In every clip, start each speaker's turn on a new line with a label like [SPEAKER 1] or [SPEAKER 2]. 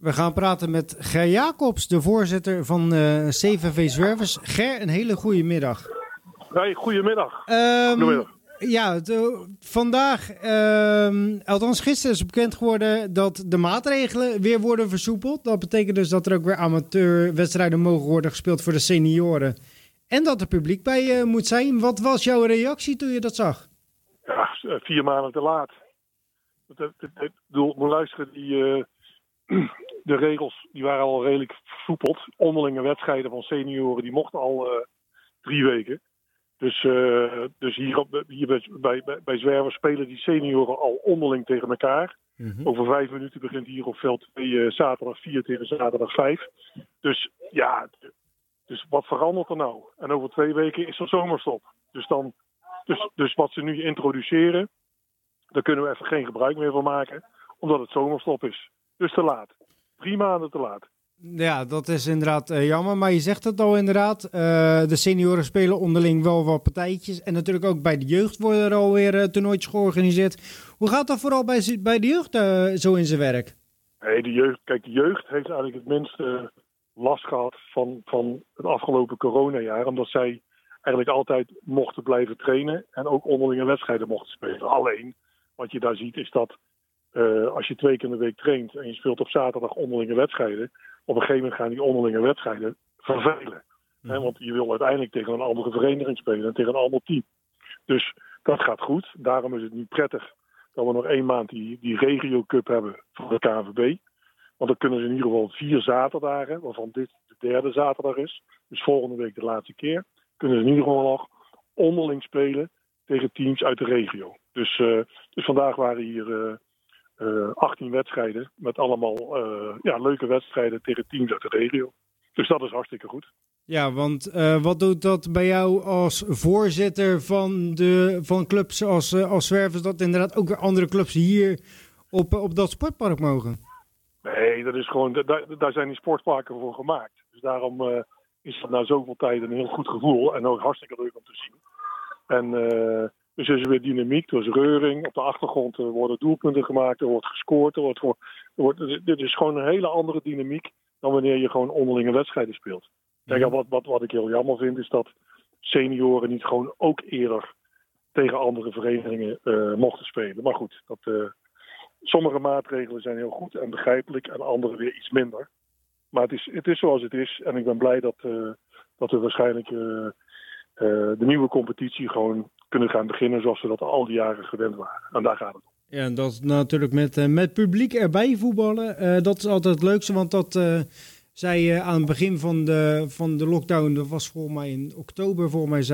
[SPEAKER 1] We gaan praten met Ger Jacobs, de voorzitter van CVV Zwervers. Ger, een hele goede middag.
[SPEAKER 2] Hey, goedemiddag.
[SPEAKER 1] Goedemiddag. Ja, vandaag, althans gisteren is bekend geworden dat de maatregelen weer worden versoepeld. Dat betekent dus dat er ook weer amateurwedstrijden mogen worden gespeeld voor de senioren. En dat er publiek bij moet zijn. Wat was jouw reactie toen je dat zag?
[SPEAKER 2] Ja, 4 maanden te laat. Ik bedoel, moet luisteren, de regels die waren al redelijk versoepeld. Onderlinge wedstrijden van senioren die mochten al 3 weken. Dus hier bij Zwervers spelen die senioren al onderling tegen elkaar. Mm-hmm. Over 5 minuten begint hier op veld 2 zaterdag 4 tegen zaterdag 5. Dus ja, dus wat verandert er nou? En over 2 weken is er zomerstop. Dus wat ze nu introduceren, daar kunnen we even geen gebruik meer van maken. Omdat het zomerstop is. Dus te laat. 3 maanden te laat.
[SPEAKER 1] Ja, dat is inderdaad jammer. Maar je zegt het al inderdaad. De senioren spelen onderling wel wat partijtjes. En natuurlijk ook bij de jeugd worden er alweer toernooitjes georganiseerd. Hoe gaat dat vooral bij de jeugd zo in zijn werk?
[SPEAKER 2] Nee, de jeugd heeft eigenlijk het minste last gehad van het afgelopen coronajaar. Omdat zij eigenlijk altijd mochten blijven trainen. En ook onderlinge wedstrijden mochten spelen. Alleen, wat je daar ziet is dat als je 2 keer in de week traint en je speelt op zaterdag onderlinge wedstrijden, op een gegeven moment gaan die onderlinge wedstrijden vervelen. Mm-hmm. Want je wil uiteindelijk tegen een andere vereniging spelen en tegen een ander team. Dus dat gaat goed. Daarom is het nu prettig dat we nog 1 maand die Regio Cup hebben van de KNVB. Want dan kunnen ze in ieder geval 4 zaterdagen, waarvan dit de 3e zaterdag is, dus volgende week de laatste keer, kunnen ze in ieder geval nog onderling spelen tegen teams uit de regio. Dus vandaag waren hier 18 wedstrijden met allemaal leuke wedstrijden tegen teams uit de regio. Dus dat is hartstikke goed.
[SPEAKER 1] Ja, want wat doet dat bij jou als voorzitter van clubs als Zwervers, dat inderdaad ook weer andere clubs hier op dat sportpark mogen?
[SPEAKER 2] Nee, dat is gewoon, daar zijn die sportparken voor gemaakt. Dus daarom is dat na zoveel tijd een heel goed gevoel en ook hartstikke leuk om te zien. En dus is er weer dynamiek, er is reuring. Op de achtergrond worden doelpunten gemaakt, er wordt gescoord. Dit is gewoon een hele andere dynamiek dan wanneer je gewoon onderlinge wedstrijden speelt. Kijk, wat ik heel jammer vind is dat senioren niet gewoon ook eerder tegen andere verenigingen mochten spelen. Maar goed, sommige maatregelen zijn heel goed en begrijpelijk en andere weer iets minder. Maar het is zoals het is en ik ben blij dat we waarschijnlijk de nieuwe competitie gewoon kunnen gaan beginnen zoals we dat al die jaren gewend waren. En daar gaat het om.
[SPEAKER 1] Ja, en dat is natuurlijk met publiek erbij voetballen. Dat is altijd het leukste, want dat zei aan het begin van de lockdown, dat was volgens mij in oktober,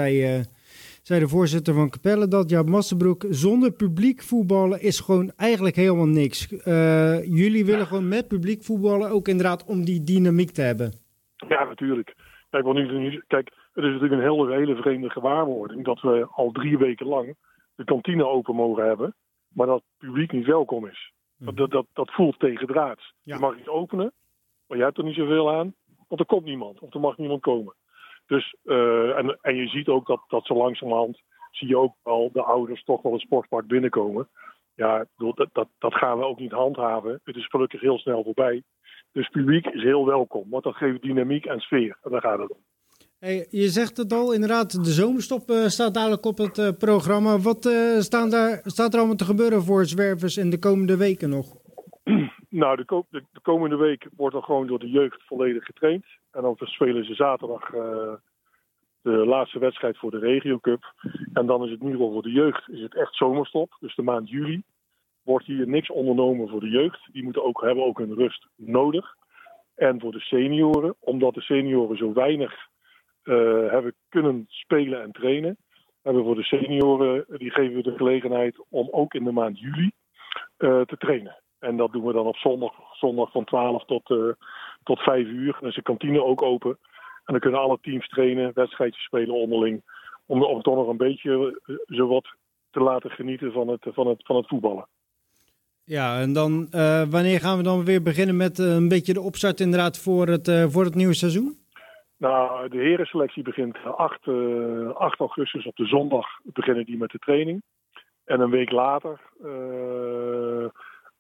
[SPEAKER 1] zei de voorzitter van Capelle dat Jaap Massenbroek, zonder publiek voetballen is gewoon eigenlijk helemaal niks. Jullie willen gewoon met publiek voetballen, ook inderdaad om die dynamiek te hebben.
[SPEAKER 2] Ja, natuurlijk. Kijk, het is natuurlijk een hele vreemde gewaarwording dat we al 3 weken lang de kantine open mogen hebben, maar dat het publiek niet welkom is. Dat voelt tegendraads. Ja. Je mag iets openen, maar je hebt er niet zoveel aan, want er komt niemand, of er mag niemand komen. Dus, en je ziet ook dat zo langzamerhand zie je ook wel de ouders toch wel het sportpark binnenkomen. Ja, dat gaan we ook niet handhaven. Het is gelukkig heel snel voorbij. Dus het publiek is heel welkom, want dat geeft dynamiek en sfeer. En daar gaat het om.
[SPEAKER 1] Hey, je zegt het al, inderdaad, de zomerstop staat dadelijk op het programma. Wat staat er allemaal te gebeuren voor Zwervers in de komende weken nog?
[SPEAKER 2] Nou, de komende week wordt er gewoon door de jeugd volledig getraind. En dan spelen ze zaterdag de laatste wedstrijd voor de Regio Cup. En dan is het in ieder geval voor de jeugd is het echt zomerstop. Dus de maand juli wordt hier niks ondernomen voor de jeugd. Die hebben ook hun rust nodig. En voor de senioren, omdat de senioren zo weinig hebben kunnen spelen en trainen, hebben we voor de senioren, die geven we de gelegenheid om ook in de maand juli te trainen. En dat doen we dan op zondag van 12 tot 5 uur. Dan is de kantine ook open. En dan kunnen alle teams trainen, wedstrijdjes spelen onderling. Om toch nog een beetje zowat te laten genieten van het voetballen.
[SPEAKER 1] Ja, en dan wanneer gaan we dan weer beginnen met een beetje de opstart inderdaad voor het nieuwe seizoen?
[SPEAKER 2] Nou, de herenselectie begint 8 augustus op de zondag beginnen die met de training. En een week later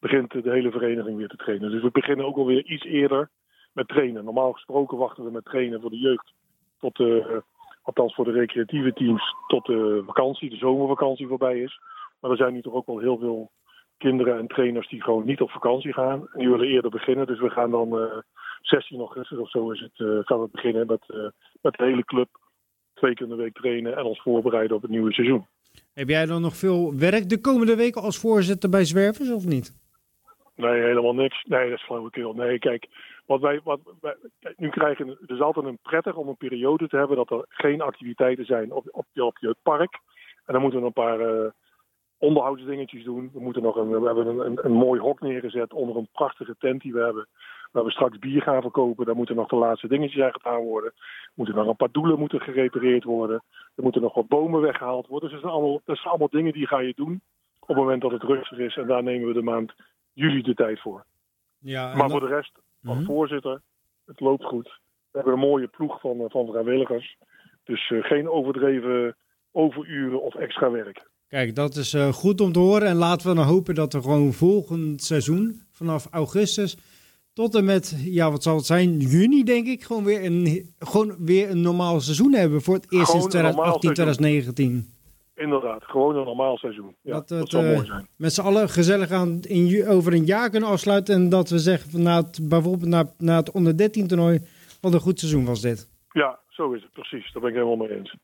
[SPEAKER 2] begint de hele vereniging weer te trainen. Dus we beginnen ook alweer iets eerder met trainen. Normaal gesproken wachten we met trainen voor de jeugd tot althans voor de recreatieve teams, tot de vakantie, de zomervakantie voorbij is. Maar er zijn nu toch ook wel heel veel kinderen en trainers die gewoon niet op vakantie gaan. En die willen eerder beginnen. Dus we gaan dan 16 augustus of zo gaan we beginnen met de hele club 2 keer in de week trainen en ons voorbereiden op het nieuwe seizoen.
[SPEAKER 1] Heb jij dan nog veel werk de komende weken als voorzitter bij Zwervers of niet?
[SPEAKER 2] Nee, helemaal niks. Nee, dat is flauwekul. Nee, kijk, kijk, nu het is altijd prettig om een periode te hebben dat er geen activiteiten zijn op het park. En dan moeten we een paar onderhoudsdingetjes doen. We hebben een mooi hok neergezet onder een prachtige tent die we hebben. Waar we straks bier gaan verkopen. Daar moeten nog de laatste dingetjes aan gedaan worden. Er moeten nog een paar doelen gerepareerd worden. Er moeten nog wat bomen weggehaald worden. Dus dat zijn allemaal dingen die ga je doen op het moment dat het rustig is. En daar nemen we de maand juli de tijd voor. Ja, maar voor de rest, als voorzitter, het loopt goed. We hebben een mooie ploeg van vrijwilligers. Dus geen overdreven overuren of extra werk.
[SPEAKER 1] Kijk, dat is goed om te horen. En laten we dan hopen dat we gewoon volgend seizoen, vanaf augustus tot en met, wat zal het zijn, juni denk ik, gewoon weer een normaal seizoen hebben voor het eerst sinds 2018, 2019.
[SPEAKER 2] Inderdaad, gewoon een normaal seizoen. Ja, dat zou mooi zijn.
[SPEAKER 1] Met z'n allen gezellig over een jaar kunnen afsluiten en dat we zeggen van bijvoorbeeld na het onder 13 toernooi, wat een goed seizoen was dit.
[SPEAKER 2] Ja, zo is het precies. Daar ben ik helemaal mee eens.